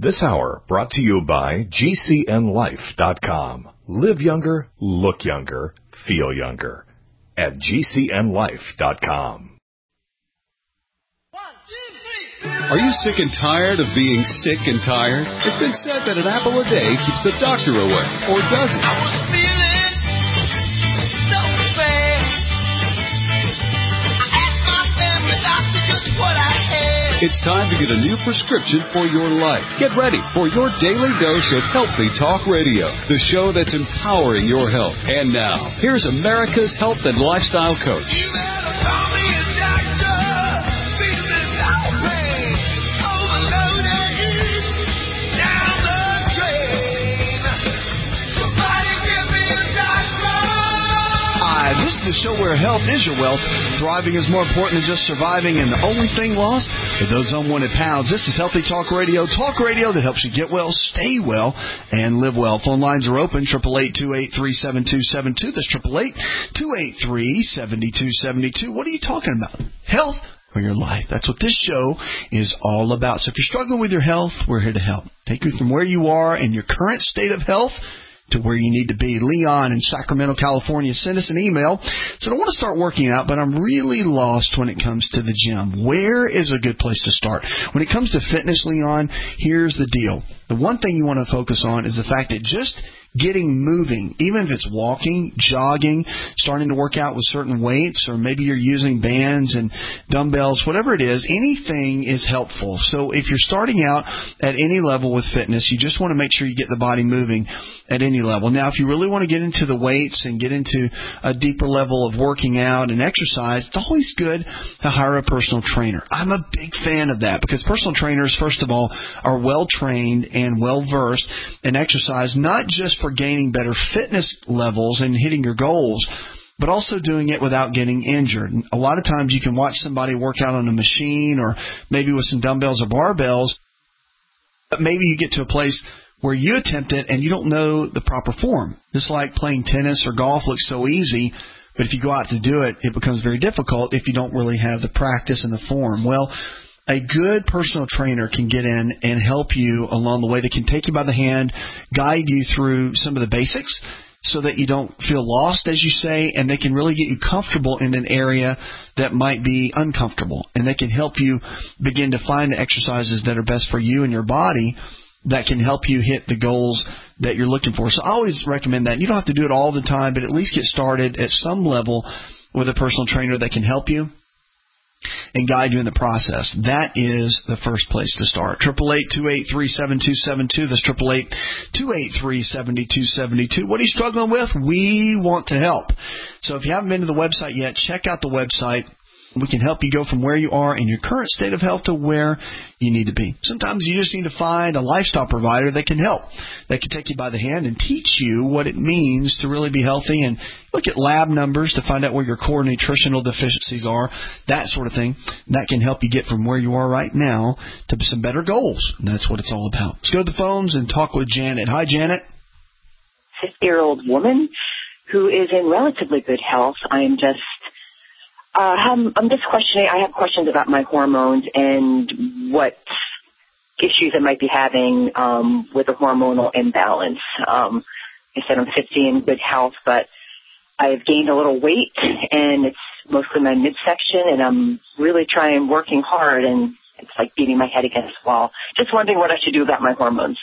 This hour brought to you by GCNLife.com. Live younger, look younger, feel younger at GCNLife.com. Are you sick and tired of being sick and tired? It's been said that an apple a day keeps the doctor away, or does it? I was feeling so bad. I asked my family doctor just what I had. It's time to get a new prescription for your life. Get ready for your daily dose of Healthy Talk Radio, the show that's empowering your health. And now, here's America's health and lifestyle coach. You better call me a doctor. Feeling outraged, overloaded, down the drain. Somebody give me a doctor. Hi, this is the show where health is your wealth. Thriving is more important than just surviving, and the only thing lost are those unwanted pounds. This is Healthy Talk Radio that helps you get well, stay well, and live well. Phone lines are open, 888-283-7272. That's 888-283-7272. What are you talking about? Health or your life? That's what this show is all about. So if you're struggling with your health, we're here to help. Take you from where you are in your current state of health to where you need to be. Leon in Sacramento, California, sent us an email. Said, I want to start working out, but I'm really lost when it comes to the gym. Where is a good place to start? When it comes to fitness, Leon, here's the deal. The one thing you want to focus on is the fact that just getting moving, even if it's walking, jogging, starting to work out with certain weights, or maybe you're using bands and dumbbells, whatever it is, anything is helpful. So if you're starting out at any level with fitness, you just want to make sure you get the body moving at any level. Now, if you really want to get into the weights and get into a deeper level of working out and exercise, it's always good to hire a personal trainer. I'm a big fan of that because personal trainers, first of all, are well-trained and well-versed in exercise, not just for gaining better fitness levels and hitting your goals, but also doing it without getting injured. A lot of times you can watch somebody work out on a machine or maybe with some dumbbells or barbells, but maybe you get to a place where you attempt it and you don't know the proper form. Just like playing tennis or golf looks so easy, but if you go out to do it, it becomes very difficult if you don't really have the practice and the form. Well, a good personal trainer can get in and help you along the way. They can take you by the hand, guide you through some of the basics so that you don't feel lost, as you say, and they can really get you comfortable in an area that might be uncomfortable. And they can help you begin to find the exercises that are best for you and your body that can help you hit the goals that you're looking for. So I always recommend that. You don't have to do it all the time, but at least get started at some level with a personal trainer that can help you and guide you in the process. That is the first place to start. 888-283-7272. That's 888-283-7272. What are you struggling with? We want to help. So if you haven't been to the website yet, check out the website. We can help you go from where you are in your current state of health to where you need to be. Sometimes you just need to find a lifestyle provider that can help, that can take you by the hand and teach you what it means to really be healthy and look at lab numbers to find out where your core nutritional deficiencies are, that sort of thing. That can help you get from where you are right now to some better goals. And that's what it's all about. Let's go to the phones and talk with Janet. Hi, Janet. 50-year-old woman who is in relatively good health. I'm just questioning. I have questions about my hormones and what issues I might be having with a hormonal imbalance. I said I'm 50 in good health, but I've gained a little weight, and it's mostly my midsection, and I'm really working hard, and it's like beating my head against the wall. Just wondering what I should do about my hormones.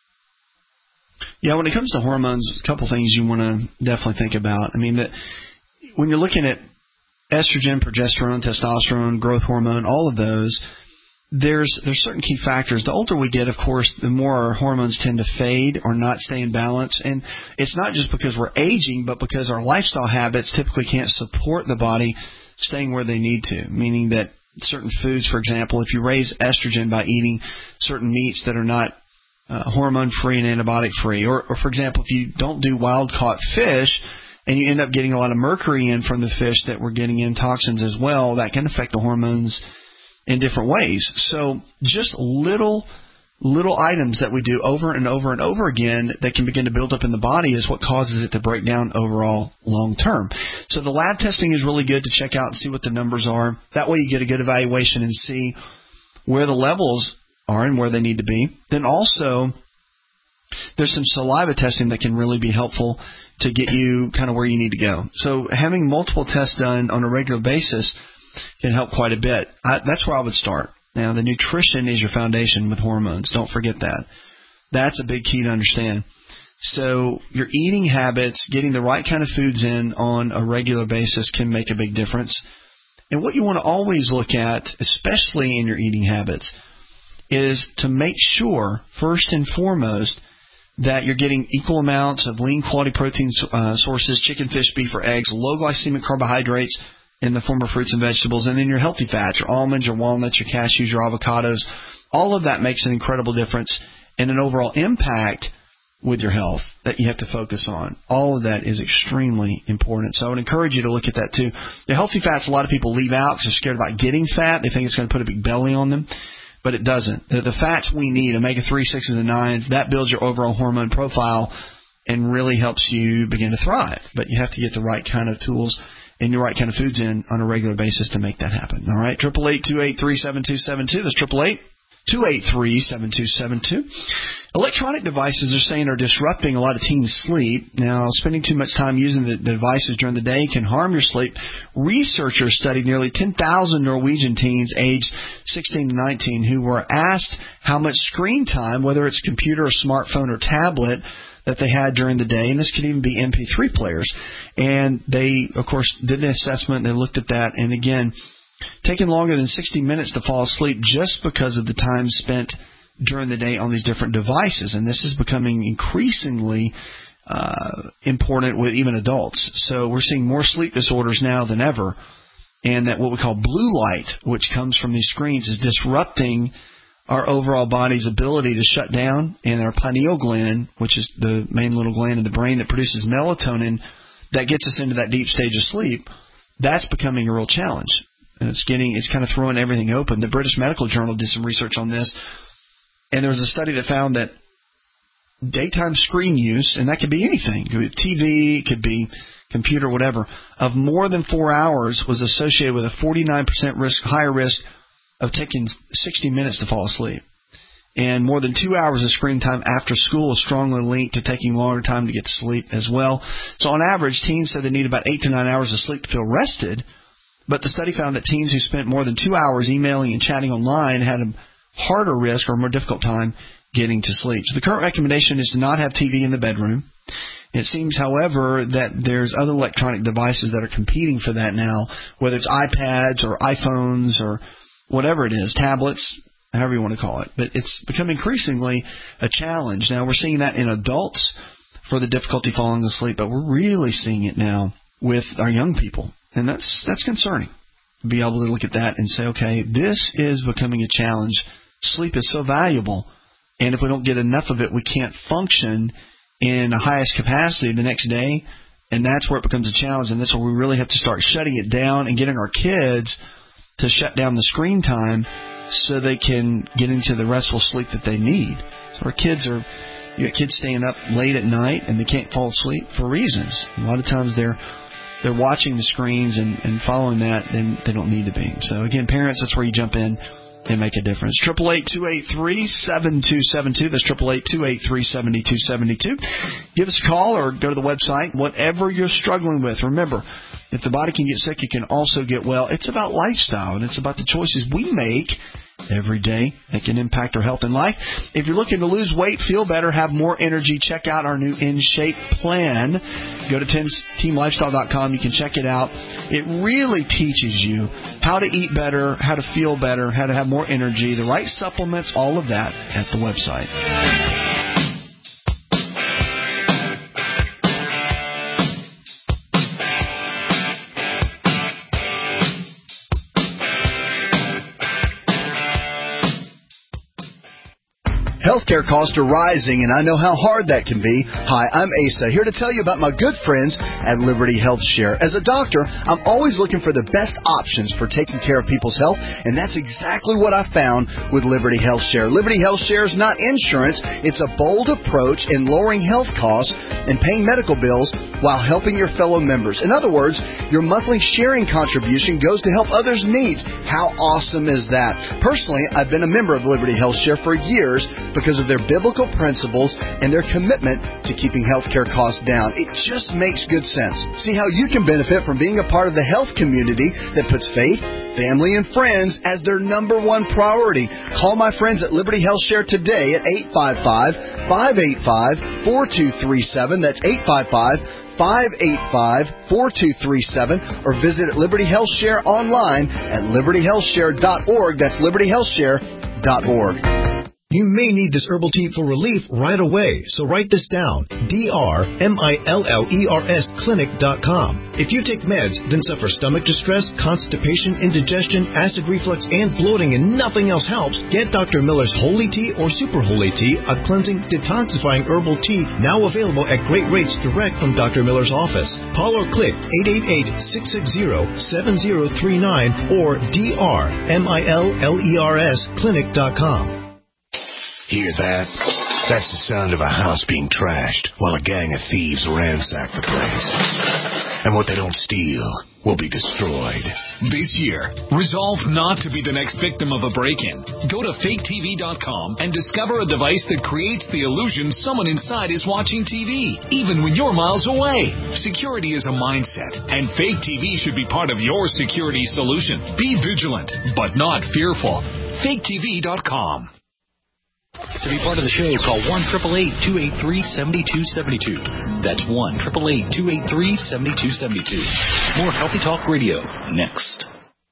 Yeah, when it comes to hormones, a couple things you want to definitely think about. I mean, that when you're looking at estrogen, progesterone, testosterone, growth hormone, all of those, there's certain key factors. The older we get, of course, the more our hormones tend to fade or not stay in balance. And it's not just because we're aging, but because our lifestyle habits typically can't support the body staying where they need to, meaning that certain foods, for example, if you raise estrogen by eating certain meats that are not hormone-free and antibiotic-free, or for example, if you don't do wild-caught fish, and you end up getting a lot of mercury in from the fish that we're getting in, toxins as well, that can affect the hormones in different ways. So just little items that we do over and over and over again that can begin to build up in the body is what causes it to break down overall long term. So the lab testing is really good to check out and see what the numbers are. That way you get a good evaluation and see where the levels are and where they need to be. Then also, there's some saliva testing that can really be helpful to get you kind of where you need to go. So having multiple tests done on a regular basis can help quite a bit. That's where I would start. Now, the nutrition is your foundation with hormones. Don't forget that. That's a big key to understand. So your eating habits, getting the right kind of foods in on a regular basis can make a big difference. And what you want to always look at, especially in your eating habits, is to make sure, first and foremost, that you're getting equal amounts of lean quality protein sources, chicken, fish, beef, or eggs, low glycemic carbohydrates in the form of fruits and vegetables, and then your healthy fats, your almonds, your walnuts, your cashews, your avocados. All of that makes an incredible difference and an overall impact with your health that you have to focus on. All of that is extremely important. So I would encourage you to look at that too. The healthy fats, a lot of people leave out because they're scared about getting fat. They think it's going to put a big belly on them, but it doesn't. The fats we need, omega-3, 6s, and 9s, that builds your overall hormone profile and really helps you begin to thrive. But you have to get the right kind of tools and the right kind of foods in on a regular basis to make that happen. All right, 888-283-7272. That's 888-283-7272. Electronic devices are saying are disrupting a lot of teens' sleep. Now, spending too much time using the devices during the day can harm your sleep. Researchers studied nearly 10,000 Norwegian teens aged 16 to 19 who were asked how much screen time, whether it's computer, or smartphone, or tablet, that they had during the day, and this could even be MP3 players. And they, of course, did an assessment, and they looked at that, and again, taking longer than 60 minutes to fall asleep just because of the time spent during the day on these different devices. And this is becoming increasingly important with even adults. So we're seeing more sleep disorders now than ever, and that what we call blue light, which comes from these screens, is disrupting our overall body's ability to shut down, and our pineal gland, which is the main little gland in the brain that produces melatonin that gets us into that deep stage of sleep, that's becoming a real challenge. And it's kind of throwing everything open. The British Medical Journal did some research on this, and there was a study that found that daytime screen use, and that could be anything, it could be TV, it could be computer, whatever, of more than 4 hours was associated with a 49% higher risk of taking 60 minutes to fall asleep. And more than 2 hours of screen time after school is strongly linked to taking longer time to get to sleep as well. So on average, teens said they need about 8 to 9 hours of sleep to feel rested. But the study found that teens who spent more than 2 hours emailing and chatting online had a harder risk or more difficult time getting to sleep. So the current recommendation is to not have TV in the bedroom. It seems, however, that there's other electronic devices that are competing for that now, whether it's iPads or iPhones or whatever it is, tablets, however you want to call it. But it's become increasingly a challenge. Now, we're seeing that in adults for the difficulty falling asleep, but we're really seeing it now with our young people. And that's concerning, to be able to look at that and say, okay, this is becoming a challenge. Sleep is so valuable, and if we don't get enough of it, we can't function in the highest capacity the next day, and that's where it becomes a challenge, and that's where we really have to start shutting it down and getting our kids to shut down the screen time so they can get into the restful sleep that they need. So you got kids staying up late at night, and they can't fall asleep for reasons. A lot of times they're watching the screens and following that, and they don't need to be. So, again, parents, that's where you jump in and make a difference. 888-283-7272. That's 888-283-7272. Give us a call or go to the website. Whatever you're struggling with, remember, if the body can get sick, it can also get well. It's about lifestyle, and it's about the choices we make every day that can impact our health and life. If you're looking to lose weight, feel better, have more energy, check out our new In Shape plan. Go to teamlifestyle.com. You can check it out. It really teaches you how to eat better, how to feel better, how to have more energy, the right supplements, all of that at the website. Healthcare costs are rising, and I know how hard that can be. Hi, I'm Asa, here to tell you about my good friends at Liberty Health Share. As a doctor, I'm always looking for the best options for taking care of people's health, and that's exactly what I found with Liberty Health Share. Liberty Health Share is not insurance. It's a bold approach in lowering health costs and paying medical bills while helping your fellow members. In other words, your monthly sharing contribution goes to help others' needs. How awesome is that? Personally, I've been a member of Liberty Health Share for years because of their biblical principles and their commitment to keeping healthcare costs down. It just makes good sense. See how you can benefit from being a part of the health community that puts faith, family, and friends as their number one priority. Call my friends at Liberty Health Share today at 855-585-4237. That's 855-585-4237, or visit Liberty Health Share online at libertyhealthshare.org. That's libertyhealthshare.org. You may need this herbal tea for relief right away, so write this down. DRMILLERS clinic.com. If you take meds, then suffer stomach distress, constipation, indigestion, acid reflux, and bloating, and nothing else helps, get Dr. Miller's Holy Tea or Super Holy Tea, a cleansing, detoxifying herbal tea now available at great rates direct from Dr. Miller's office. Call or click 888-660-7039 or DRMILLERS clinic.com. Hear that? That's the sound of a house being trashed while a gang of thieves ransack the place. And what they don't steal will be destroyed. This year, resolve not to be the next victim of a break-in. Go to faketv.com and discover a device that creates the illusion someone inside is watching TV, even when you're miles away. Security is a mindset, and Fake TV should be part of your security solution. Be vigilant, but not fearful. faketv.com. To be part of the show, call 1-888-283-7272. That's 1-888-283-7272. More Healthy Talk Radio next.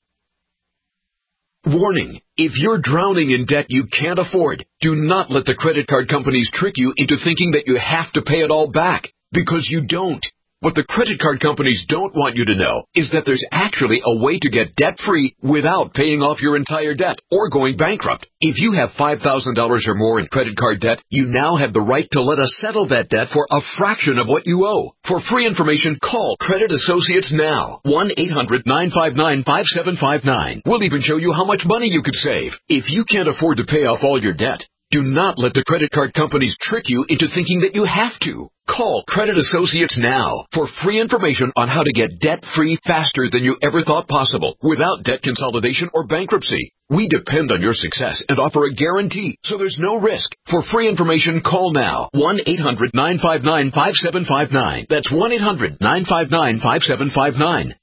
Warning. If you're drowning in debt you can't afford, do not let the credit card companies trick you into thinking that you have to pay it all back, because you don't. What the credit card companies don't want you to know is that there's actually a way to get debt-free without paying off your entire debt or going bankrupt. If you have $5,000 or more in credit card debt, you now have the right to let us settle that debt for a fraction of what you owe. For free information, call Credit Associates now. 1-800-959-5759. We'll even show you how much money you could save. If you can't afford to pay off all your debt, do not let the credit card companies trick you into thinking that you have to. Call Credit Associates now for free information on how to get debt-free faster than you ever thought possible without debt consolidation or bankruptcy. We depend on your success and offer a guarantee, so there's no risk. For free information, call now. 1-800-959-5759. That's 1-800-959-5759.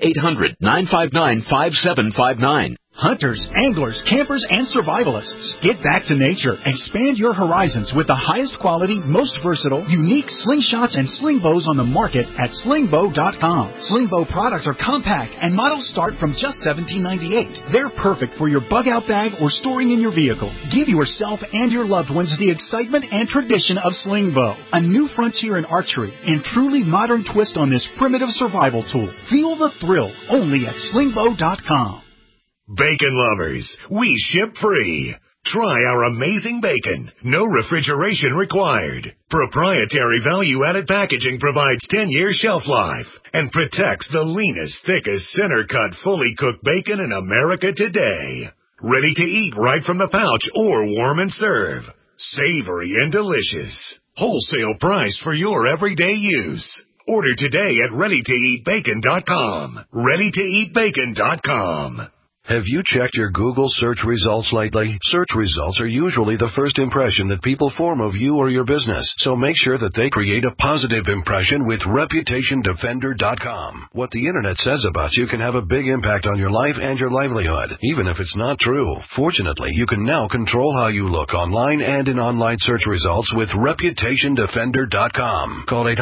1-800-959-5759. Hunters, anglers, campers, and survivalists. Get back to nature. Expand your horizons with the highest quality, most versatile, unique slingshots and sling bows on the market at slingbow.com. Slingbow products are compact and models start from just $17.98. They're perfect for your bug out bag or storing in your vehicle. Give yourself and your loved ones the excitement and tradition of Slingbow, a new frontier in archery and truly modern twist on this primitive survival tool. Feel the thrill only at slingbow.com. Bacon lovers, we ship free. Try our amazing bacon. No refrigeration required. Proprietary value-added packaging provides 10-year shelf life and protects the leanest, thickest, center-cut, fully cooked bacon in America today. Ready to eat right from the pouch or warm and serve. Savory and delicious. Wholesale price for your everyday use. Order today at ReadyToEatBacon.com. ReadyToEatBacon.com. Have you checked your Google search results lately? Search results are usually the first impression that people form of you or your business, so make sure that they create a positive impression with ReputationDefender.com. What the Internet says about you can have a big impact on your life and your livelihood, even if it's not true. Fortunately, you can now control how you look online and in online search results with ReputationDefender.com. Call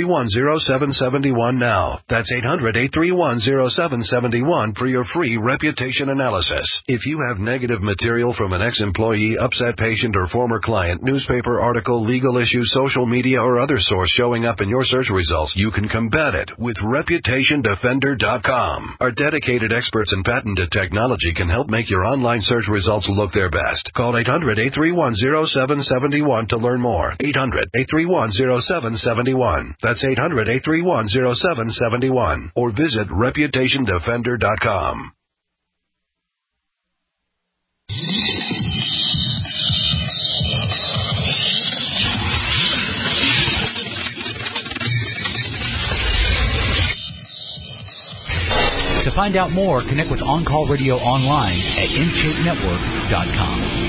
800-831-0771 now. That's 800-831-0771 for your free Reputation reputation analysis. If you have negative material from an ex-employee, upset patient, or former client, newspaper article, legal issue, social media, or other source showing up in your search results, you can combat it with ReputationDefender.com. Our dedicated experts in patented technology can help make your online search results look their best. Call 800-831-0771 to learn more. 800-831-0771. That's 800-831-0771. Or visit ReputationDefender.com. To find out more, connect with On Call Radio online at InShapeNetwork.com.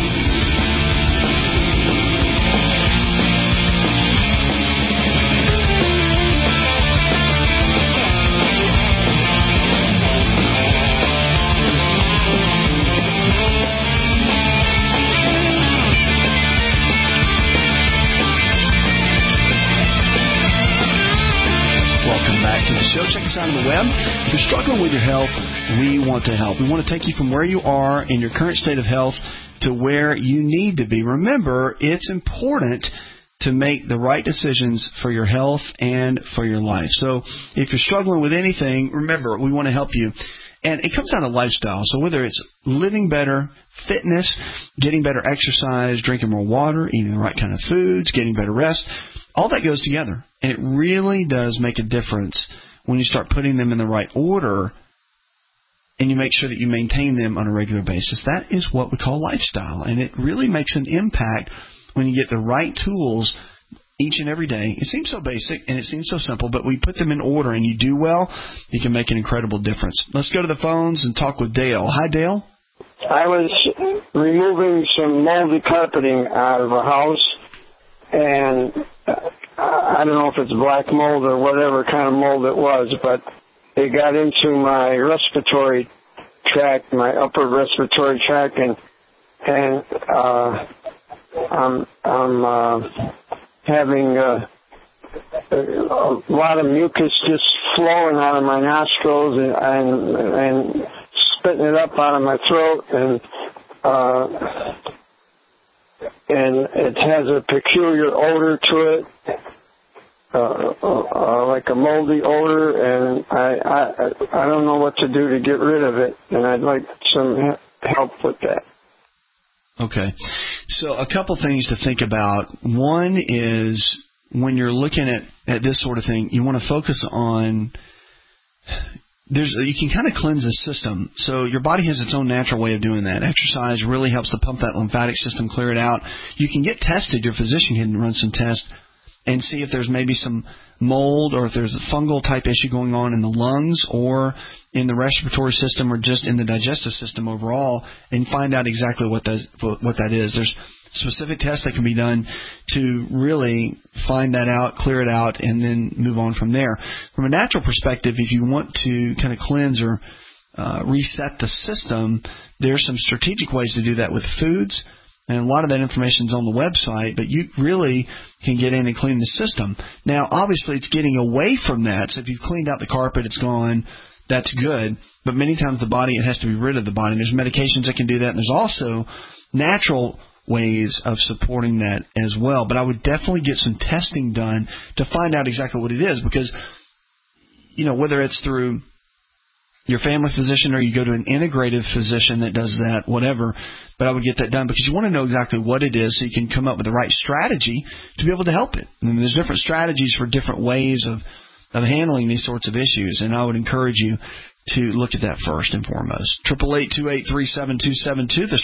Show. Check us out on the web. If you're struggling with your health, we want to help. We want to take you from where you are in your current state of health to where you need to be. Remember, it's important to make the right decisions for your health and for your life. So if you're struggling with anything, remember, we want to help you. And it comes down to lifestyle. So whether it's living better, fitness, getting better exercise, drinking more water, eating the right kind of foods, getting better rest, all that goes together. And it really does make a difference when you start putting them in the right order and you make sure that you maintain them on a regular basis. That is what we call lifestyle. And it really makes an impact when you get the right tools each and every day. It seems so basic and it seems so simple, but we put them in order and you do well, you can make an incredible difference. Let's go to the phones and talk with Dale. Hi, Dale. I was removing some moldy carpeting out of a house, and I don't know if it's black mold or whatever kind of mold it was, but it got into my respiratory tract, my upper respiratory tract, and I'm having a lot of mucus just flowing out of my nostrils and spitting it up out of my throat, and it has a peculiar odor to it, like a moldy odor, and I don't know what to do to get rid of it, and I'd like some help with that. Okay. So a couple things to think about. One is when you're looking at this sort of thing, you want to focus on you can kind of cleanse the system. So your body has its own natural way of doing that. Exercise really helps to pump that lymphatic system, clear it out. You can get tested. Your physician can run some tests and see if there's maybe some mold or if there's a fungal type issue going on in the lungs or in the respiratory system or just in the digestive system overall, and find out exactly what that is. There's specific tests that can be done to really find that out, clear it out, and then move on from there. From a natural perspective, if you want to kind of cleanse or reset the system, there's some strategic ways to do that with foods, and a lot of that information is on the website, but you really can get in and clean the system. Now, obviously, it's getting away from that, so if you've cleaned out the carpet, it's gone, that's good, but many times it has to be rid of the body. There's medications that can do that, and there's also natural ways of supporting that as well. But I would definitely get some testing done to find out exactly what it is, because, whether it's through your family physician or you go to an integrative physician that does that, whatever, but I would get that done because you want to know exactly what it is so you can come up with the right strategy to be able to help it. And there's different strategies for different ways of handling these sorts of issues, and I would encourage you to look at that first and foremost. 888-283-7272. That's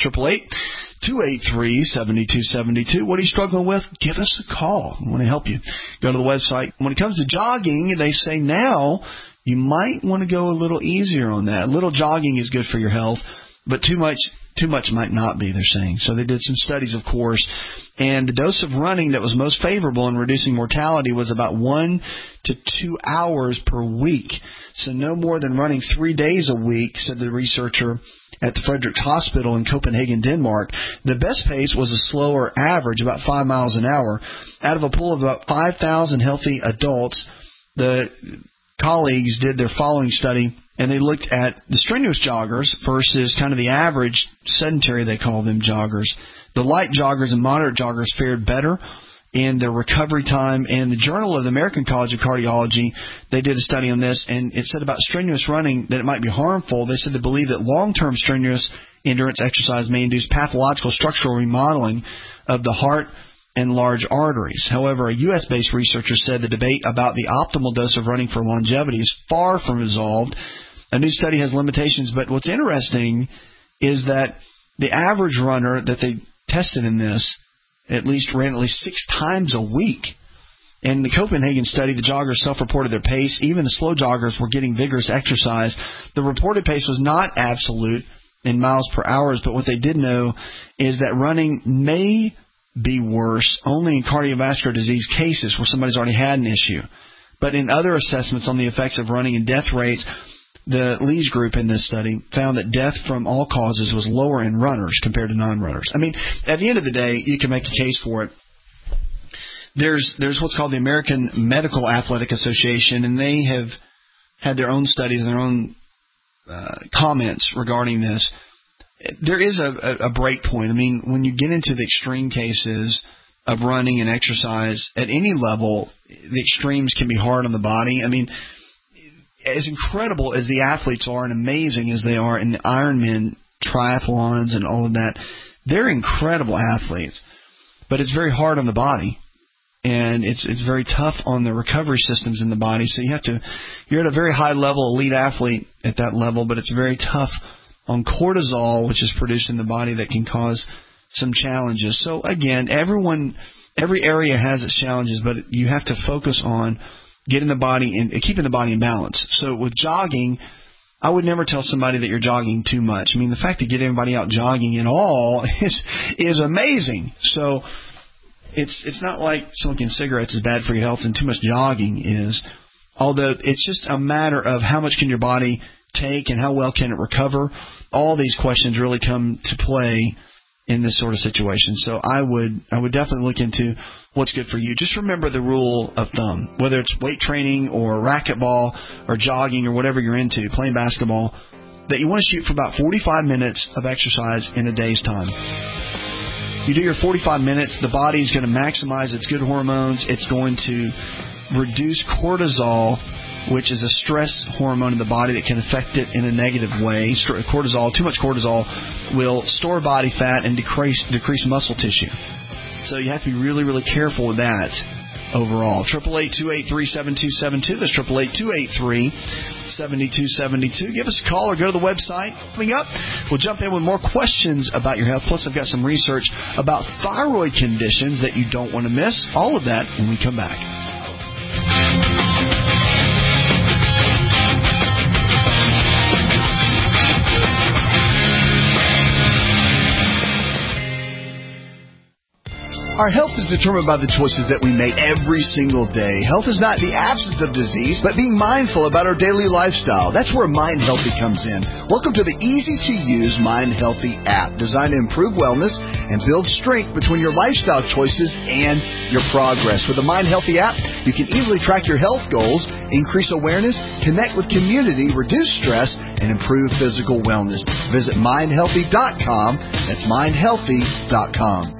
888-283-7272. What are you struggling with? Give us a call. We want to help you. Go to the website. When it comes to jogging, they say now you might want to go a little easier on that. A little jogging is good for your health, but too much might not be, they're saying. So they did some studies, of course, and the dose of running that was most favorable in reducing mortality was about 1 to 2 hours per week. So no more than running 3 days a week, said the researcher at the Frederiks Hospital in Copenhagen, Denmark. The best pace was a slower average, about 5 miles an hour. Out of a pool of about 5,000 healthy adults, the colleagues did their following study, and they looked at the strenuous joggers versus kind of the average sedentary, they call them, joggers. The light joggers and moderate joggers fared better in their recovery time. And the Journal of the American College of Cardiology, they did a study on this, and it said about strenuous running that it might be harmful. They said they believe that long-term strenuous endurance exercise may induce pathological structural remodeling of the heart and large arteries. However, a U.S.-based researcher said the debate about the optimal dose of running for longevity is far from resolved. A new study has limitations, but what's interesting is that the average runner that they tested in this at least ran at least 6 times a week. In the Copenhagen study, the joggers self-reported their pace. Even the slow joggers were getting vigorous exercise. The reported pace was not absolute in miles per hour, but what they did know is that running may be worse only in cardiovascular disease cases where somebody's already had an issue. But in other assessments on the effects of running and death rates, the Lees group in this study found that death from all causes was lower in runners compared to non-runners. I mean, at the end of the day, you can make a case for it. There's what's called the American Medical Athletic Association, and they have had their own studies and their own comments regarding this. There is a break point. I mean, when you get into the extreme cases of running and exercise at any level, the extremes can be hard on the body. I mean, as incredible as the athletes are and amazing as they are in the Ironman triathlons and all of that, they're incredible athletes. But it's very hard on the body, and it's very tough on the recovery systems in the body. So you're at a very high level, elite athlete at that level, but it's very tough on cortisol, which is produced in the body, that can cause some challenges. So again, every area has its challenges, but you have to focus on getting the body and keeping the body in balance. So with jogging, I would never tell somebody that you're jogging too much. I mean, the fact to get everybody out jogging at all is amazing. So it's not like smoking cigarettes is bad for your health and too much jogging is. Although it's just a matter of how much can your body take and how well can it recover. All these questions really come to play in this sort of situation. So I would definitely look into what's good for you. Just remember the rule of thumb, whether it's weight training or racquetball or jogging or whatever you're into, playing basketball, that you want to shoot for about 45 minutes of exercise in a day's time. You do your 45 minutes, the body is going to maximize its good hormones. It's going to reduce cortisol, which is a stress hormone in the body that can affect it in a negative way. Cortisol, too much cortisol will store body fat and decrease muscle tissue. So you have to be really, really careful with that overall. 888-283-7272. That's 888-283-7272. Give us a call or go to the website. Coming up, we'll jump in with more questions about your health. Plus, I've got some research about thyroid conditions that you don't want to miss. All of that when we come back. Our health is determined by the choices that we make every single day. Health is not the absence of disease, but being mindful about our daily lifestyle. That's where Mind Healthy comes in. Welcome to the easy-to-use Mind Healthy app, designed to improve wellness and build strength between your lifestyle choices and your progress. With the Mind Healthy app, you can easily track your health goals, increase awareness, connect with community, reduce stress, and improve physical wellness. Visit mindhealthy.com. That's mindhealthy.com.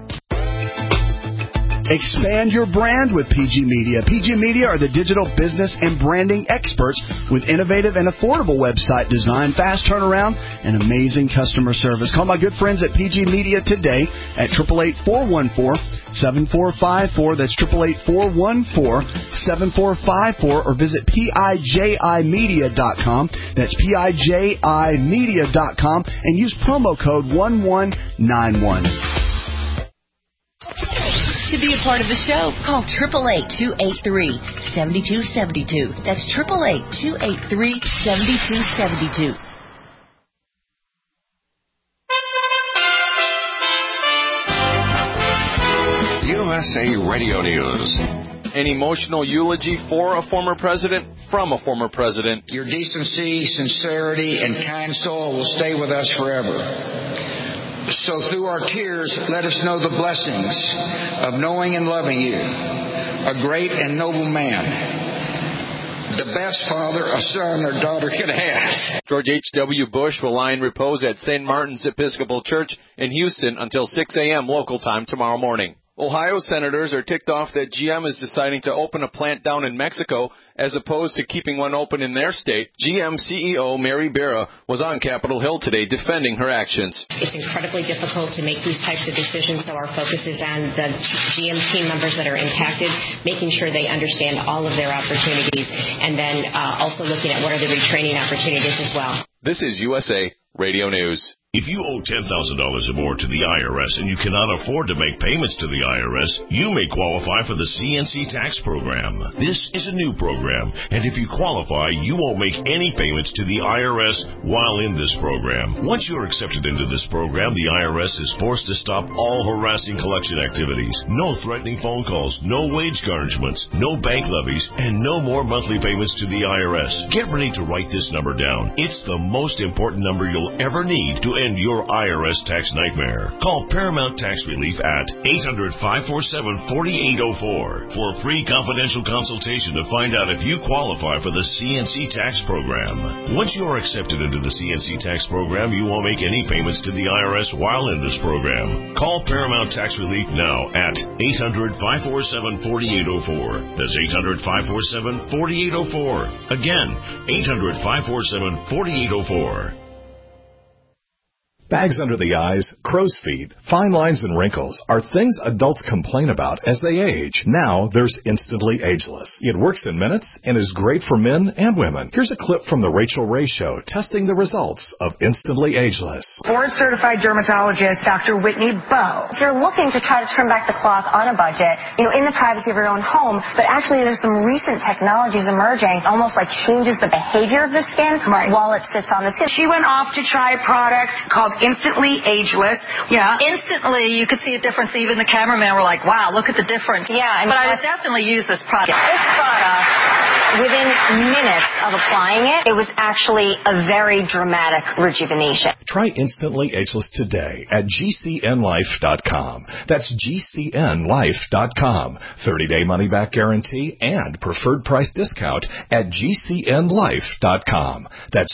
Expand your brand with PG Media. PG Media are the digital business and branding experts with innovative and affordable website design, fast turnaround, and amazing customer service. Call my good friends at PG Media today at 888-414-7454. That's 888-414-7454, or visit PIJImedia.com. That's PIJImedia.com, and use promo code 1191. To be a part of the show, call 888-283-7272. That's 888-283-7272. USA Radio News. An emotional eulogy for a former president from a former president. Your decency, sincerity, and kind soul will stay with us forever. So through our tears, let us know the blessings of knowing and loving you, a great and noble man. The best father a son or daughter could have. George H.W. Bush will lie in repose at St. Martin's Episcopal Church in Houston until 6 a.m. local time tomorrow morning. Ohio senators are ticked off that GM is deciding to open a plant down in Mexico as opposed to keeping one open in their state. GM CEO Mary Barra was on Capitol Hill today defending her actions. It's incredibly difficult to make these types of decisions, so our focus is on the GM team members that are impacted, making sure they understand all of their opportunities, and then also looking at what are the retraining opportunities as well. This is USA Radio News. If you owe $10,000 or more to the IRS and you cannot afford to make payments to the IRS, you may qualify for the CNC tax program. This is a new program, and if you qualify, you won't make any payments to the IRS while in this program. Once you're accepted into this program, the IRS is forced to stop all harassing collection activities. No threatening phone calls, no wage garnishments, no bank levies, and no more monthly payments to the IRS. Get ready to write this number down. It's the most important number you'll ever need to end your IRS tax nightmare. Call Paramount Tax Relief at 800-547-4804 for a free confidential consultation to find out if you qualify for the CNC tax program. Once you are accepted into the CNC tax program, you won't make any payments to the IRS while in this program. Call Paramount Tax Relief now at 800-547-4804. That's 800-547-4804. Again, 800-547-4804. Bags under the eyes, crow's feet, fine lines, and wrinkles are things adults complain about as they age. Now there's Instantly Ageless. It works in minutes and is great for men and women. Here's a clip from the Rachel Ray Show testing the results of Instantly Ageless. Board-certified dermatologist Dr. Whitney Bowe. If you're looking to try to turn back the clock on a budget, in the privacy of your own home, but actually there's some recent technologies emerging, almost like changes the behavior of the skin while it sits on the skin. She went off to try a product called Instantly Ageless. Yeah. Instantly, you could see a difference. Even the cameraman were like, wow, look at the difference. Yeah. But I would definitely use this product. This product, within minutes of applying it, it was actually a very dramatic rejuvenation. Try Instantly Ageless today at GCNlife.com. That's GCNlife.com. 30-day money-back guarantee and preferred price discount at GCNlife.com. That's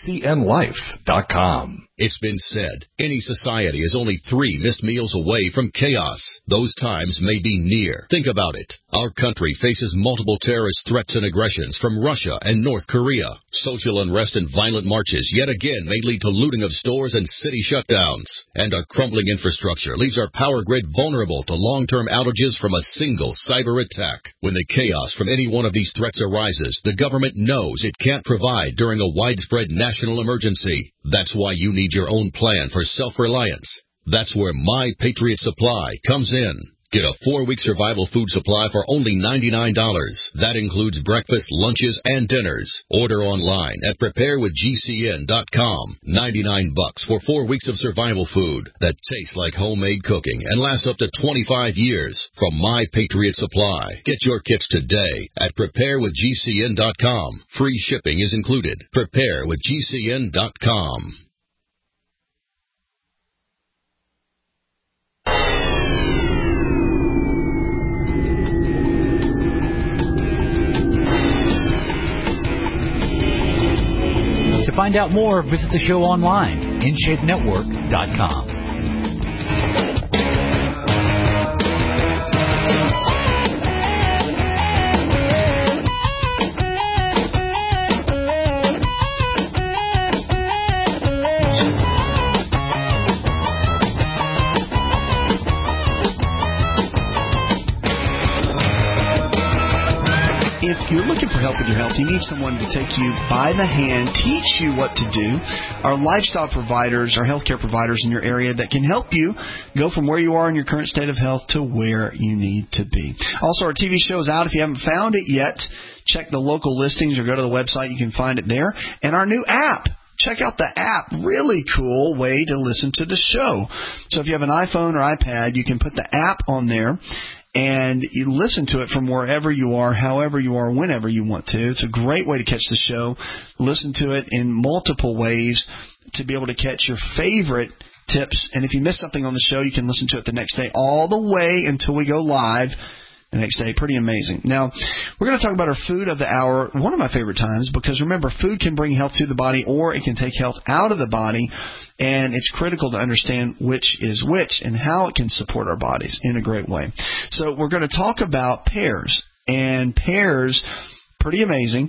GCNlife.com. It's been said, any society is only 3 missed meals away from chaos. Those times may be near. Think about it. Our country faces multiple terrorist threats and aggressions from Russia and North Korea. Social unrest and violent marches yet again may lead to looting of stores and city shutdowns. And our crumbling infrastructure leaves our power grid vulnerable to long-term outages from a single cyber attack. When the chaos from any one of these threats arises, the government knows it can't provide during a widespread national emergency. That's why you need your own plan for self-reliance. That's where My Patriot Supply comes in. Get a 4-week survival food supply for only $99. That includes breakfast, lunches, and dinners. Order online at preparewithgcn.com. $99 for 4 weeks of survival food that tastes like homemade cooking and lasts up to 25 years from My Patriot Supply. Get your kits today at preparewithgcn.com. Free shipping is included. Preparewithgcn.com. To find out more, visit the show online, InShapeNetwork.com. If you're looking for help with your health, you need someone to take you by the hand, teach you what to do. Our lifestyle providers, our healthcare providers in your area that can help you go from where you are in your current state of health to where you need to be. Also, our TV show is out. If you haven't found it yet, check the local listings or go to the website. You can find it there. And our new app. Check out the app. Really cool way to listen to the show. So if you have an iPhone or iPad, you can put the app on there and you listen to it from wherever you are, however you are, whenever you want to. It's a great way to catch the show. Listen to it in multiple ways to be able to catch your favorite tips. And if you miss something on the show, you can listen to it the next day all the way until we go live the next day. Pretty amazing. Now, we're going to talk about our food of the hour, one of my favorite times, because remember, food can bring health to the body or it can take health out of the body, and it's critical to understand which is which and how it can support our bodies in a great way. So we're going to talk about pears, and pears, pretty amazing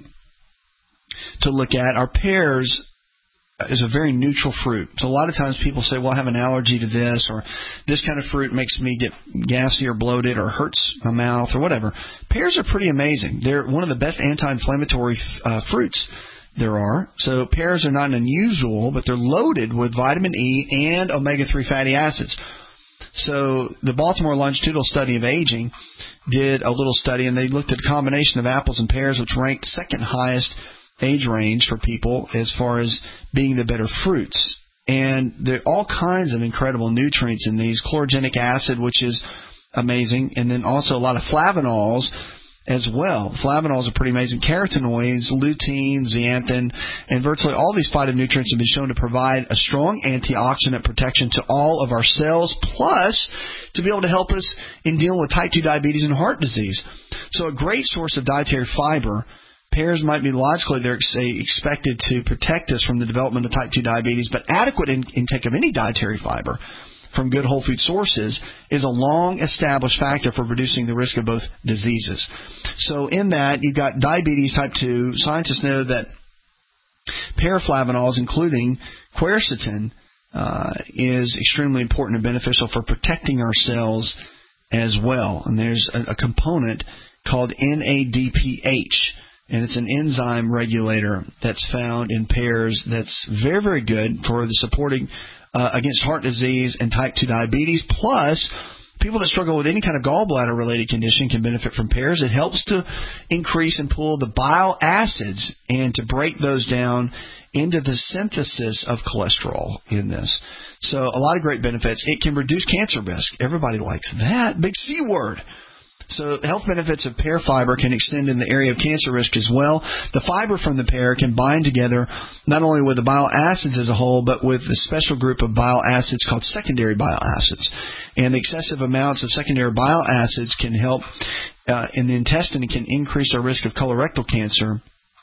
to look at. Our pears is a very neutral fruit. So a lot of times people say, well, I have an allergy to this, or this kind of fruit makes me get gassy or bloated or hurts my mouth or whatever. Pears are pretty amazing. They're one of the best anti-inflammatory fruits there are. So pears are not unusual, but they're loaded with vitamin E and omega-3 fatty acids. So the Baltimore Longitudinal Study of Aging did a little study, and they looked at a combination of apples and pears, which ranked second highest age range for people as far as being the better fruits. And there are all kinds of incredible nutrients in these. Chlorogenic acid, which is amazing, and then also a lot of flavanols as well. Flavanols are pretty amazing. Carotenoids, lutein, zeaxanthin, and virtually all these phytonutrients have been shown to provide a strong antioxidant protection to all of our cells, plus to be able to help us in dealing with type 2 diabetes and heart disease. So a great source of dietary fiber. Pears might be logically, they're expected to protect us from the development of type 2 diabetes, but adequate intake of any dietary fiber from good whole food sources is a long-established factor for reducing the risk of both diseases. So in that, you've got diabetes type 2. Scientists know that pear flavonols, including quercetin, is extremely important and beneficial for protecting our cells as well. And there's a component called NADPH. And it's an enzyme regulator that's found in pears that's very, very good for the supporting against heart disease and type 2 diabetes. Plus, people that struggle with any kind of gallbladder-related condition can benefit from pears. It helps to increase and pull the bile acids and to break those down into the synthesis of cholesterol in this. So a lot of great benefits. It can reduce cancer risk. Everybody likes that. Big C word. So the health benefits of pear fiber can extend in the area of cancer risk as well. The fiber from the pear can bind together not only with the bile acids as a whole, but with a special group of bile acids called secondary bile acids. And the excessive amounts of secondary bile acids can help in the intestine and can increase our risk of colorectal cancer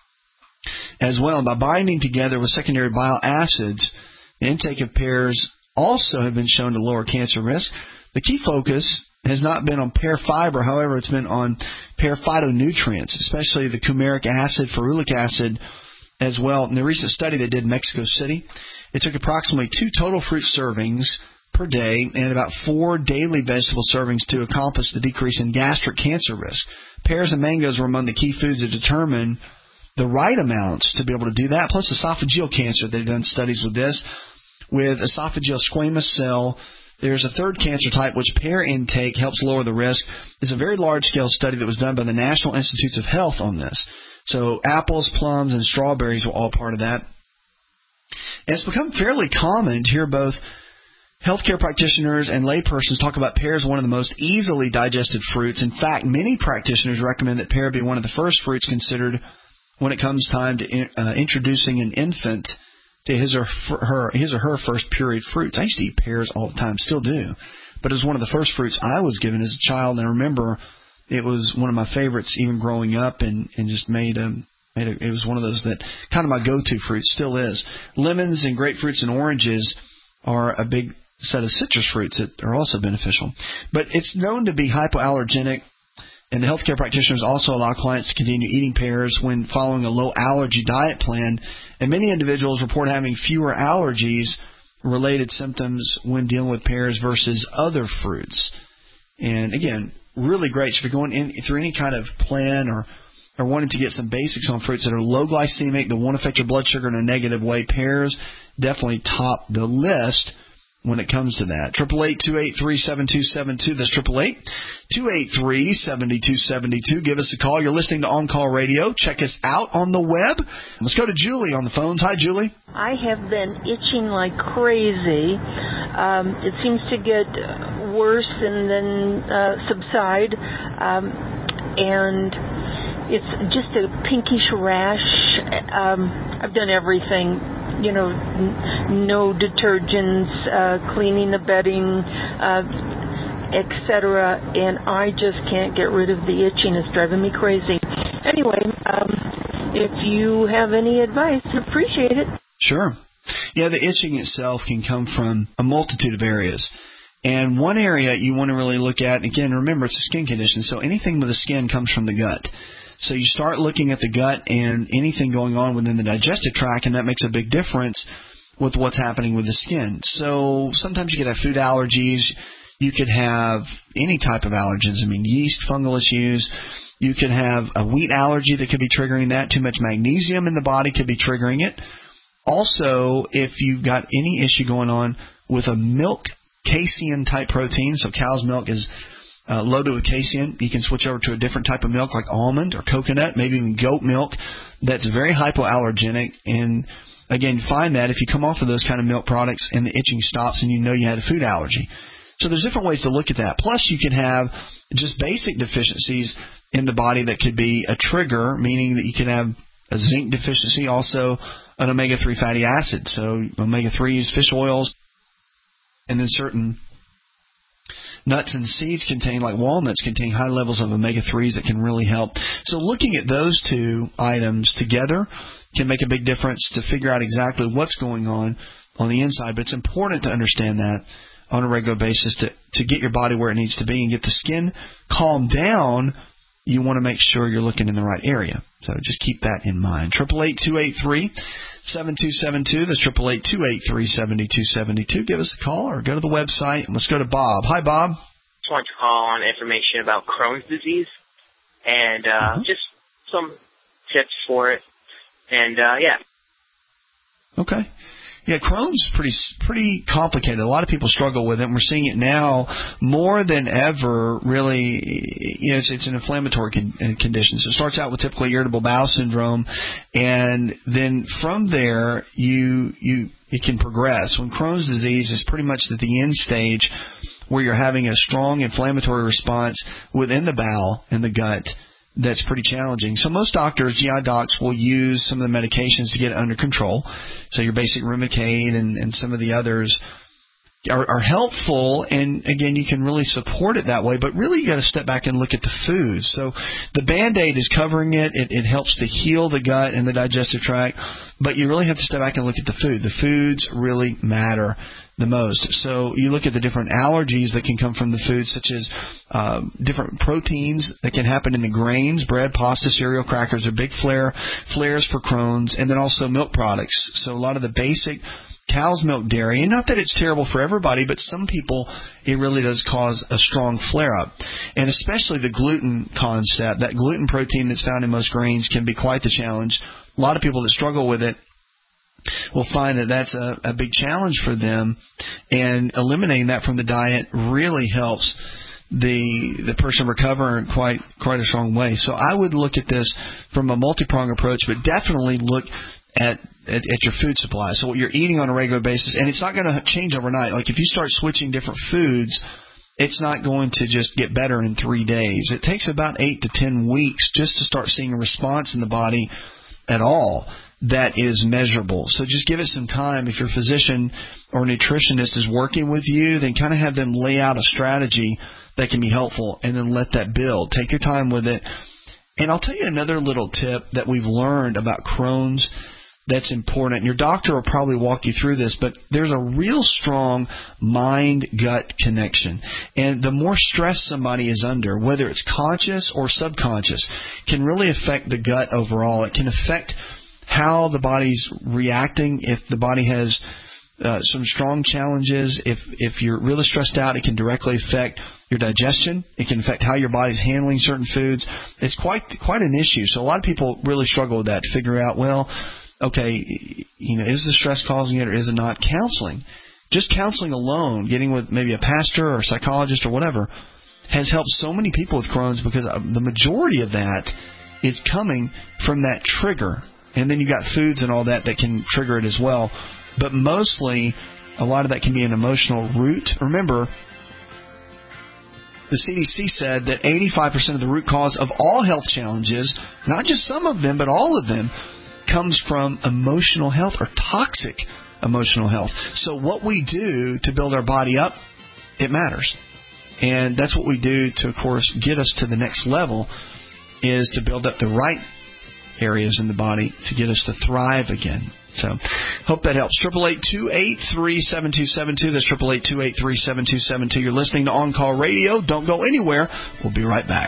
as well. And by binding together with secondary bile acids, the intake of pears also have been shown to lower cancer risk. The key focus has not been on pear fiber. However, it's been on pear phytonutrients, especially the coumaric acid, ferulic acid as well. In the recent study they did in Mexico City, it took approximately 2 total fruit servings per day and about 4 daily vegetable servings to accomplish the decrease in gastric cancer risk. Pears and mangoes were among the key foods that determine the right amounts to be able to do that, plus esophageal cancer. They've done studies with this. With esophageal squamous cell, there's a third cancer type which pear intake helps lower the risk. It's a very large-scale study that was done by the National Institutes of Health on this. So apples, plums, and strawberries were all part of that. And it's become fairly common to hear both healthcare practitioners and laypersons talk about pear as one of the most easily digested fruits. In fact, many practitioners recommend that pear be one of the first fruits considered when it comes time to introducing an infant to his or her first pureed fruits. I used to eat pears all the time, still do, but it was one of the first fruits I was given as a child, and I remember it was one of my favorites even growing up, and just it was one of those that kind of my go-to fruit, still is. Lemons and grapefruits and oranges are a big set of citrus fruits that are also beneficial, but it's known to be hypoallergenic. And the healthcare practitioners also allow clients to continue eating pears when following a low-allergy diet plan. And many individuals report having fewer allergies-related symptoms when dealing with pears versus other fruits. And, again, really great. So if you're going through any kind of plan or wanting to get some basics on fruits that are low glycemic, that won't affect your blood sugar in a negative way, pears definitely top the list when it comes to that. 888-283-7272. That's 888-283-7272. Give us a call. You're listening to On Call Radio. Check us out on the web. Let's go to Julie on the phones. Hi, Julie. I have been itching like crazy. It seems to get worse and then subside. And it's just a pinkish rash. I've done everything. No detergents, cleaning the bedding, etc., and I just can't get rid of the itching. It's driving me crazy. Anyway, if you have any advice, I'd appreciate it. Sure. Yeah, the itching itself can come from a multitude of areas. And one area you want to really look at, again, remember, it's a skin condition, so anything with the skin comes from the gut. So you start looking at the gut and anything going on within the digestive tract, and that makes a big difference with what's happening with the skin. So sometimes you could have food allergies. You could have any type of allergens. I mean, yeast, fungal issues. You could have a wheat allergy that could be triggering that. Too much magnesium in the body could be triggering it. Also, if you've got any issue going on with a milk casein type protein, so cow's milk is loaded with casein, you can switch over to a different type of milk like almond or coconut, maybe even goat milk. That's very hypoallergenic. And again, find that if you come off of those kind of milk products and the itching stops and you know you had a food allergy. So there's different ways to look at that. Plus, you can have just basic deficiencies in the body that could be a trigger, meaning that you can have a zinc deficiency, also an omega-3 fatty acid. So omega-3s, fish oils, and then certain nuts and seeds contain, like walnuts, contain high levels of omega-3s that can really help. So looking at those two items together can make a big difference to figure out exactly what's going on the inside. But it's important to understand that on a regular basis to get your body where it needs to be and get the skin calmed down. You want to make sure you're looking in the right area. So just keep that in mind. 888-283-7272. That's 888-283-7272. Give us a call or go to the website. And let's go to Bob. Hi, Bob. Just wanted to call on information about Crohn's disease and just some tips for it. And, yeah. Okay. Yeah, Crohn's is pretty complicated. A lot of people struggle with it, and we're seeing it now more than ever, really. It's an inflammatory condition. So it starts out with typically irritable bowel syndrome, and then from there, it can progress. When Crohn's disease is pretty much at the end stage where you're having a strong inflammatory response within the bowel and the gut, that's pretty challenging. So most doctors, GI docs, will use some of the medications to get it under control. So your basic Remicade and some of the others are helpful, and again, you can really support it that way, but really you got to step back and look at the foods. So the Band-Aid is covering it. It helps to heal the gut and the digestive tract, but you really have to step back and look at the food. The foods really matter the most. So you look at the different allergies that can come from the food, such as different proteins that can happen in the grains, bread, pasta, cereal, crackers are big flares for Crohn's, and then also milk products. So a lot of the basic cow's milk dairy, and not that it's terrible for everybody, but some people it really does cause a strong flare-up. And especially the gluten concept, that gluten protein that's found in most grains can be quite the challenge. A lot of people that struggle with it will find that that's a big challenge for them, and eliminating that from the diet really helps the person recover in quite a strong way. So I would look at this from a multi-pronged approach, but definitely look at your food supply. So what you're eating on a regular basis, and it's not going to change overnight. Like if you start switching different foods, it's not going to just get better in 3 days. It takes about 8 to 10 weeks just to start seeing a response in the body at all that is measurable. So just give it some time. If your physician or nutritionist is working with you, then kind of have them lay out a strategy that can be helpful, and then let that build. Take your time with it. And I'll tell you another little tip that we've learned about Crohn's that's important. Your doctor will probably walk you through this, but there's a real strong mind-gut connection. And the more stress somebody is under, whether it's conscious or subconscious, can really affect the gut overall. It can affect how the body's reacting. If the body has some strong challenges, if you're really stressed out, it can directly affect your digestion. It can affect how your body's handling certain foods. It's quite an issue. So a lot of people really struggle with that, to figure out, well, okay, is the stress causing it or is it not? Just counseling alone, getting with maybe a pastor or a psychologist or whatever, has helped so many people with Crohn's, because the majority of that is coming from that trigger. And then you got foods and all that can trigger it as well. But mostly, a lot of that can be an emotional root. Remember, the CDC said that 85% of the root cause of all health challenges, not just some of them, but all of them, comes from emotional health or toxic emotional health. So what we do to build our body up, it matters. And that's what we do to, of course, get us to the next level, is to build up the right areas in the body to get us to thrive again. So, hope that helps. 888-283-7272. That's 888-283-7272. You're listening to On Call Radio. Don't go anywhere. We'll be right back.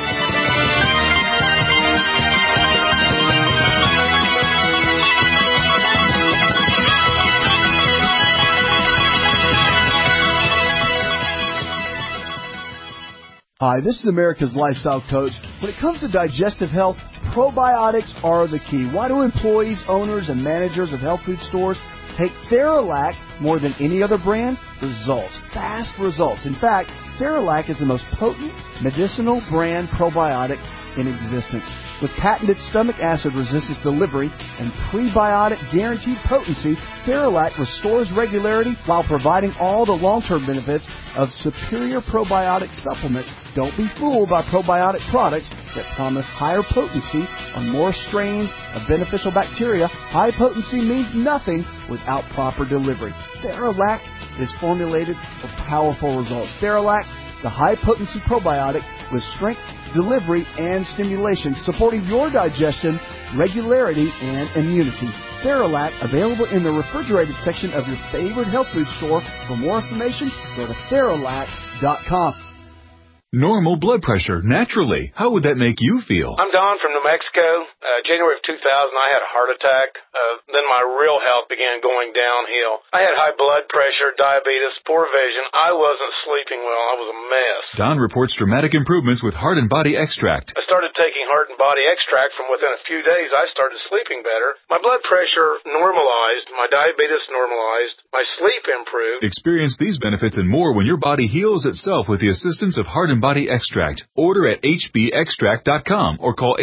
Hi, this is America's Lifestyle Coach. When it comes to digestive health, probiotics are the key. Why do employees, owners, and managers of health food stores take Theralac more than any other brand? Results. Fast results. In fact, Theralac is the most potent medicinal brand probiotic in existence. With patented stomach acid resistance delivery and prebiotic guaranteed potency, Theralac restores regularity while providing all the long-term benefits of superior probiotic supplements. Don't be fooled by probiotic products that promise higher potency on more strains of beneficial bacteria. High potency means nothing without proper delivery. Theralac is formulated for powerful results. Theralac, the high-potency probiotic with strength, delivery, and stimulation, supporting your digestion, regularity, and immunity. Theralac, available in the refrigerated section of your favorite health food store. For more information, go to Theralac.com. Normal blood pressure, naturally. How would that make you feel? I'm Don from New Mexico. January of 2000, I had a heart attack. Then my real health began going downhill. I had high blood pressure, diabetes, poor vision. I wasn't sleeping well. I was a mess. Don reports dramatic improvements with Heart and Body Extract. I started taking Heart and Body Extract. From within a few days, I started sleeping better. My blood pressure normalized. My diabetes normalized. My sleep improved. Experience these benefits and more when your body heals itself with the assistance of Heart and Body Extract. Order at hbextract.com or call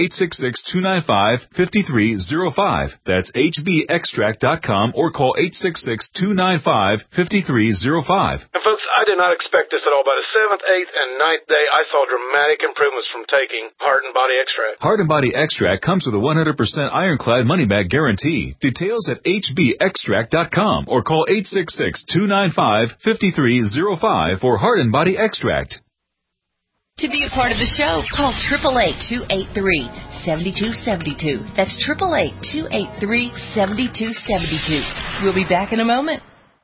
866-295-5305. That's hbextract.com or call 866-295-5305. And folks, I did not expect this at all. By the 7th, 8th, and 9th day, I saw dramatic improvements from taking Heart and Body Extract. Heart and Body Extract comes with a 100% ironclad money-back guarantee. Details at hbextract.com or call 866-295-5305 for Heart and Body Extract. To be a part of the show, call 888-283-7272. That's 888-283-7272. We'll be back in a moment.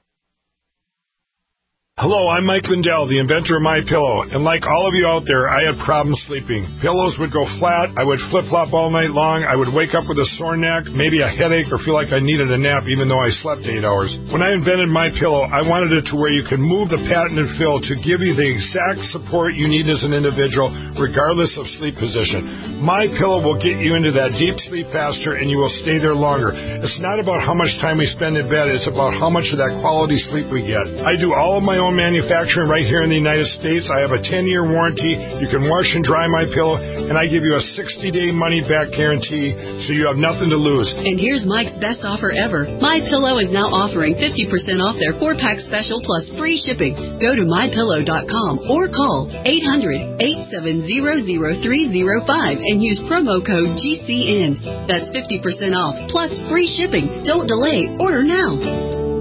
Hello, I'm Mike Lindell, the inventor of MyPillow, and like all of you out there, I had problems sleeping. Pillows would go flat, I would flip-flop all night long, I would wake up with a sore neck, maybe a headache, or feel like I needed a nap even though I slept 8 hours. When I invented MyPillow, I wanted it to where you could move the patented fill to give you the exact support you need as an individual, regardless of sleep position. MyPillow will get you into that deep sleep faster, and you will stay there longer. It's not about how much time we spend in bed, it's about how much of that quality sleep we get. I do all of my own manufacturing right here in the United States. I have a 10-year warranty. You can wash and dry MyPillow, and I give you a 60-day money-back guarantee, so you have nothing to lose. And here's Mike's best offer ever. MyPillow is now offering 50% off their 4-pack special plus free shipping. Go to MyPillow.com or call 800-870-0305 and use promo code GCN. That's 50% off plus free shipping. Don't delay. Order now.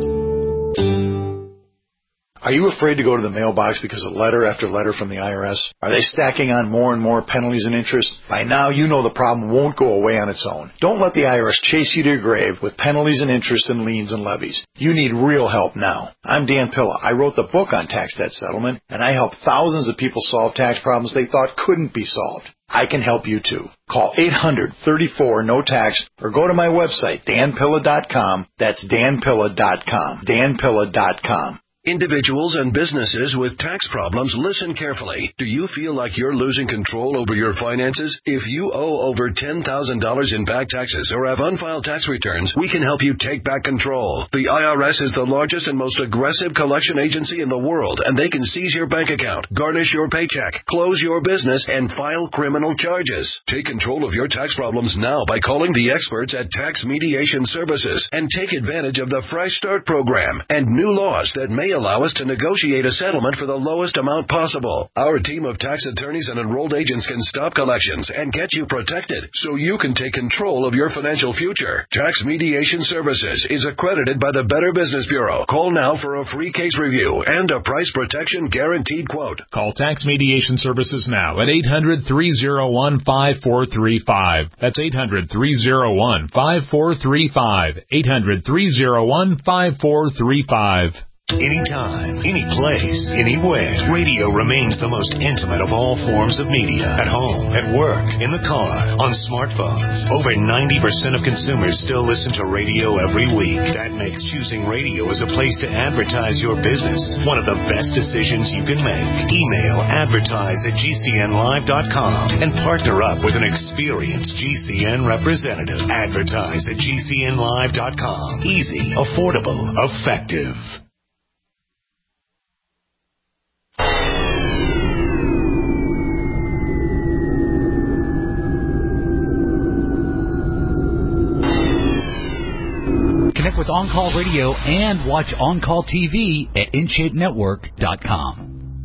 Are you afraid to go to the mailbox because of letter after letter from the IRS? Are they stacking on more and more penalties and interest? By now, you know the problem won't go away on its own. Don't let the IRS chase you to your grave with penalties and interest and liens and levies. You need real help now. I'm Dan Pilla. I wrote the book on tax debt settlement, and I help thousands of people solve tax problems they thought couldn't be solved. I can help you too. Call 800-34-NO-TAX or go to my website, danpilla.com. That's danpilla.com. danpilla.com. Individuals and businesses with tax problems, listen carefully. Do you feel like you're losing control over your finances? If you owe over $10,000 in back taxes or have unfiled tax returns, we can help you take back control. The IRS is the largest and most aggressive collection agency in the world, and they can seize your bank account, garnish your paycheck, close your business, and file criminal charges. Take control of your tax problems now by calling the experts at Tax Mediation Services and take advantage of the Fresh Start program and new laws that may allow us to negotiate a settlement for the lowest amount possible. Our team of tax attorneys and enrolled agents can stop collections and get you protected so you can take control of your financial future. Tax Mediation Services is accredited by the Better Business Bureau. Call now for a free case review and a price protection guaranteed quote. Call Tax Mediation Services now at 800-301-5435. That's 800-301-5435. 800-301-5435. Anytime, any place, anywhere. Radio remains the most intimate of all forms of media. At home, at work, in the car, on smartphones. Over 90% of consumers still listen to radio every week. That makes choosing radio as a place to advertise your business one of the best decisions you can make. Email advertise@gcnlive.com and partner up with an experienced GCN representative. Advertise@gcnlive.com. Easy, affordable, effective. Connect with On Call Radio and watch On Call TV at InShapeNetwork.com.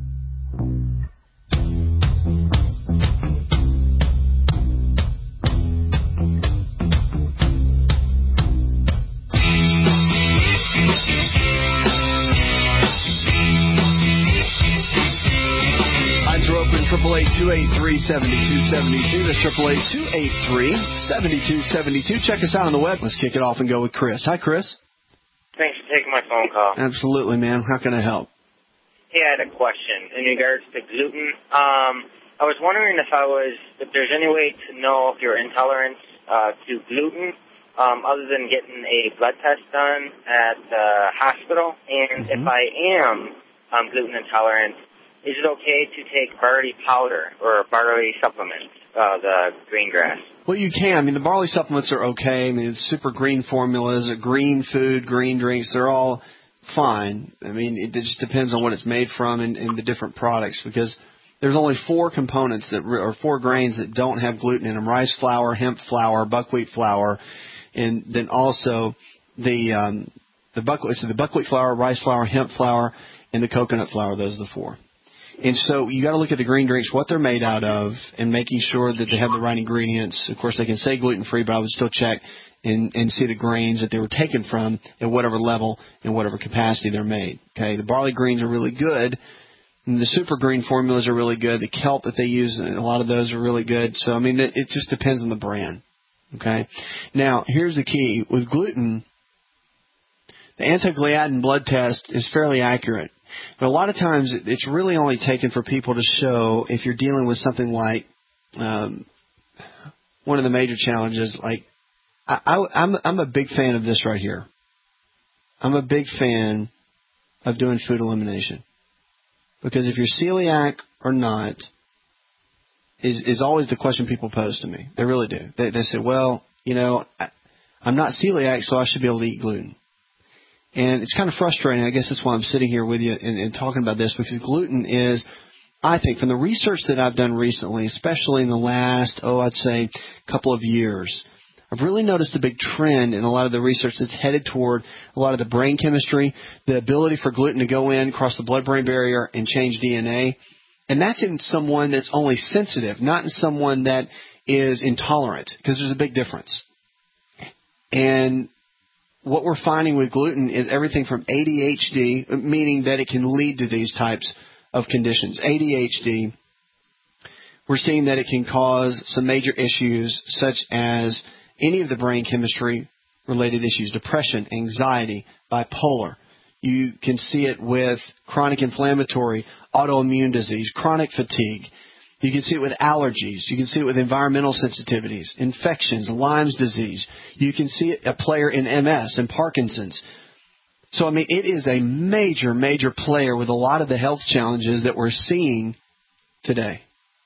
Lines are open, 888-283-7272. That's 888-283-7272. Check us out on the web. Let's kick it off and go with Chris. Hi, Chris. Thanks for taking my phone call. Absolutely, man. How can I help? Hey, I had a question in regards to gluten. I was wondering if there's any way to know if you're intolerant to gluten, other than getting a blood test done at the hospital. And if I am gluten intolerant, is it okay to take barley powder or barley supplement, the green grass? Well, you can. I mean, the barley supplements are okay. I mean, it's super green formulas, green food, green drinks. They're all fine. I mean, it just depends on what it's made from and the different products, because there's only 4 components or 4 grains that don't have gluten in them: rice flour, hemp flour, buckwheat flour, and then also the buckwheat flour, rice flour, hemp flour, and the coconut flour. Those are the 4. And so you got to look at the green drinks, what they're made out of, and making sure that they have the right ingredients. Of course, they can say gluten-free, but I would still check and see the grains that they were taken from at whatever level and whatever capacity they're made. Okay, the barley greens are really good. And the super green formulas are really good. The kelp that they use, a lot of those are really good. So, I mean, it just depends on the brand. Okay? Now, here's the key. With gluten, the anti-gliadin blood test is fairly accurate. But a lot of times it's really only taken for people to show if you're dealing with something like one of the major challenges. Like I'm a big fan of this right here. I'm a big fan of doing food elimination, because if you're celiac or not is always the question people pose to me. They really do. They say, well, I'm not celiac, so I should be able to eat gluten. And it's kind of frustrating. I guess that's why I'm sitting here with you and talking about this, because gluten is, I think, from the research that I've done recently, especially in the last, I'd say couple of years, I've really noticed a big trend in a lot of the research that's headed toward a lot of the brain chemistry, the ability for gluten to go in, cross the blood-brain barrier, and change DNA. And that's in someone that's only sensitive, not in someone that is intolerant, because there's a big difference. And what we're finding with gluten is everything from ADHD, meaning that it can lead to these types of conditions. ADHD, we're seeing that it can cause some major issues such as any of the brain chemistry related issues: depression, anxiety, bipolar. You can see it with chronic inflammatory, autoimmune disease, chronic fatigue. You can see it with allergies. You can see it with environmental sensitivities, infections, Lyme's disease. You can see it a player in MS and Parkinson's. So, I mean, it is a major, major player with a lot of the health challenges that we're seeing today.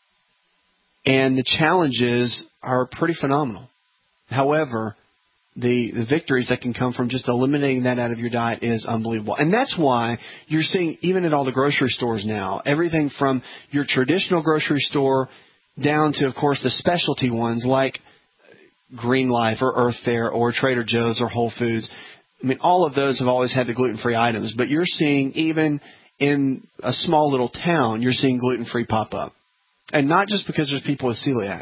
And the challenges are pretty phenomenal. However, the victories that can come from just eliminating that out of your diet is unbelievable. And that's why you're seeing, even at all the grocery stores now, everything from your traditional grocery store down to, of course, the specialty ones like Green Life or Earth Fare or Trader Joe's or Whole Foods. I mean, all of those have always had the gluten-free items, but you're seeing even in a small little town, you're seeing gluten-free pop up. And not just because there's people with celiac.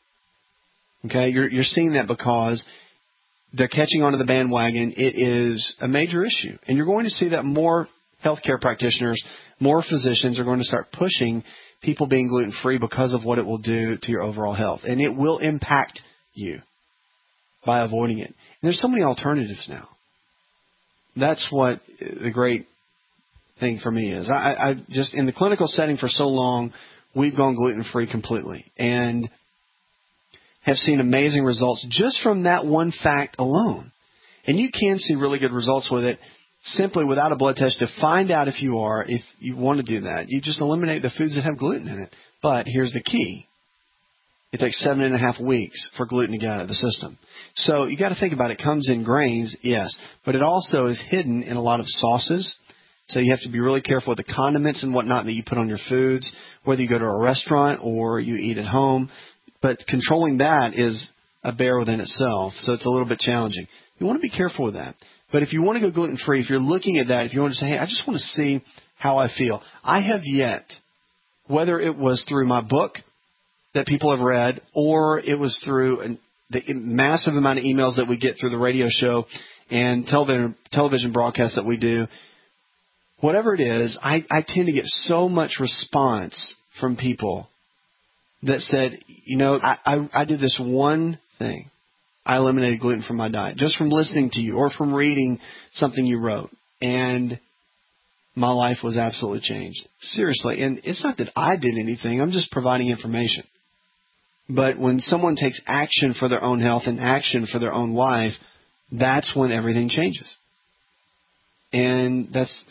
Okay, you're seeing that because they're catching onto the bandwagon. It is a major issue. And you're going to see that more healthcare practitioners, more physicians are going to start pushing people being gluten-free because of what it will do to your overall health. And it will impact you by avoiding it. And there's so many alternatives now. That's what the great thing for me is. I just, in the clinical setting for so long, we've gone gluten-free completely and have seen amazing results just from that one fact alone. And you can see really good results with it simply without a blood test to find out if you want to do that. You just eliminate the foods that have gluten in it. But here's the key. It takes 7.5 weeks for gluten to get out of the system. So you got to think about it. It comes in grains, yes, but it also is hidden in a lot of sauces. So you have to be really careful with the condiments and whatnot that you put on your foods, whether you go to a restaurant or you eat at home. But controlling that is a bear within itself, so it's a little bit challenging. You want to be careful with that. But if you want to go gluten-free, if you're looking at that, if you want to say, hey, I just want to see how I feel. I have yet, whether it was through my book that people have read or it was through the massive amount of emails that we get through the radio show and television broadcasts that we do, whatever it is, I tend to get so much response from people that said, you know, I did this one thing. I eliminated gluten from my diet just from listening to you or from reading something you wrote. And my life was absolutely changed. Seriously. And it's not that I did anything. I'm just providing information. But when someone takes action for their own health and action for their own life, that's when everything changes. And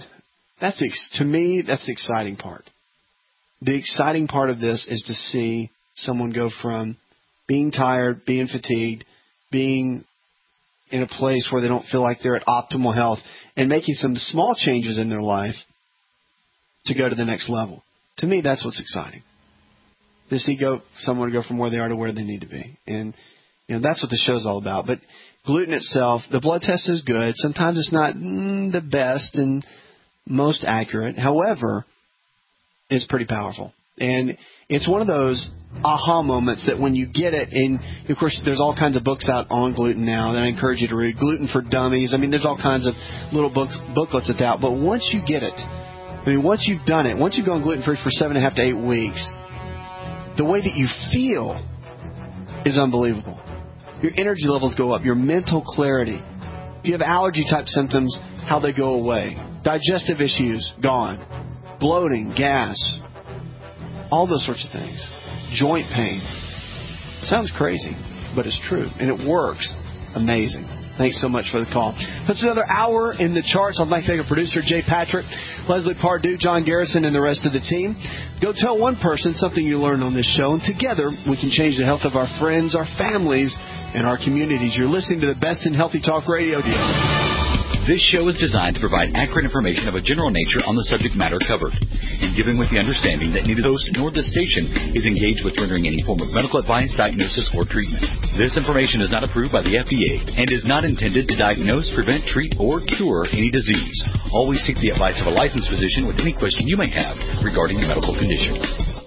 to me, that's the exciting part. The exciting part of this is to see someone go from being tired, being fatigued, being in a place where they don't feel like they're at optimal health, and making some small changes in their life to go to the next level. To me, that's what's exciting. To see someone go from where they are to where they need to be. And that's what the show's all about. But gluten itself, the blood test is good. Sometimes it's not the best and most accurate. However, it's pretty powerful. And it's one of those aha moments that when you get it, and of course there's all kinds of books out on gluten now that I encourage you to read. Gluten for Dummies. I mean, there's all kinds of little booklets that's out. But once you get it, once you've done it, once you've gone gluten-free for 7.5 to 8 weeks, the way that you feel is unbelievable. Your energy levels go up. Your mental clarity. If you have allergy-type symptoms, how they go away. Digestive issues, gone. Bloating, gas, all those sorts of things. Joint pain. It sounds crazy, but it's true, and it works. Amazing. Thanks so much for the call. That's another hour in the charts. I'd like to thank our producer, Jay Patrick, Leslie Pardue, John Garrison, and the rest of the team. Go tell one person something you learned on this show, and together we can change the health of our friends, our families, and our communities. You're listening to the best in Healthy Talk Radio deal. This show is designed to provide accurate information of a general nature on the subject matter covered, and given with the understanding that neither host nor the station is engaged with rendering any form of medical advice, diagnosis, or treatment. This information is not approved by the FDA and is not intended to diagnose, prevent, treat, or cure any disease. Always seek the advice of a licensed physician with any question you may have regarding your medical condition.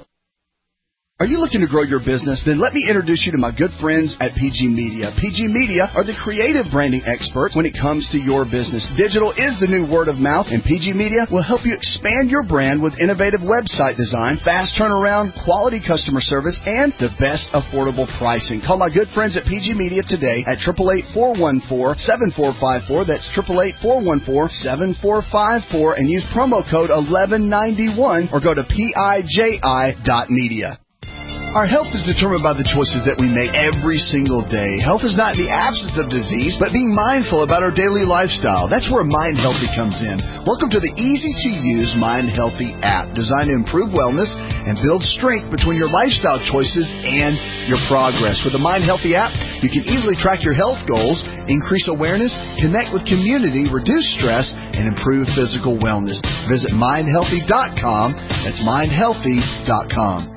Are you looking to grow your business? Then let me introduce you to my good friends at PG Media. PG Media are the creative branding experts when it comes to your business. Digital is the new word of mouth, and PG Media will help you expand your brand with innovative website design, fast turnaround, quality customer service, and the best affordable pricing. Call my good friends at PG Media today at 888-414-7454. That's 888-414-7454, and use promo code 1191 or go to PIJI.media. Our health is determined by the choices that we make every single day. Health is not the absence of disease, but being mindful about our daily lifestyle. That's where Mind Healthy comes in. Welcome to the easy-to-use Mind Healthy app, designed to improve wellness and build strength between your lifestyle choices and your progress. With the Mind Healthy app, you can easily track your health goals, increase awareness, connect with community, reduce stress, and improve physical wellness. Visit mindhealthy.com. That's mindhealthy.com.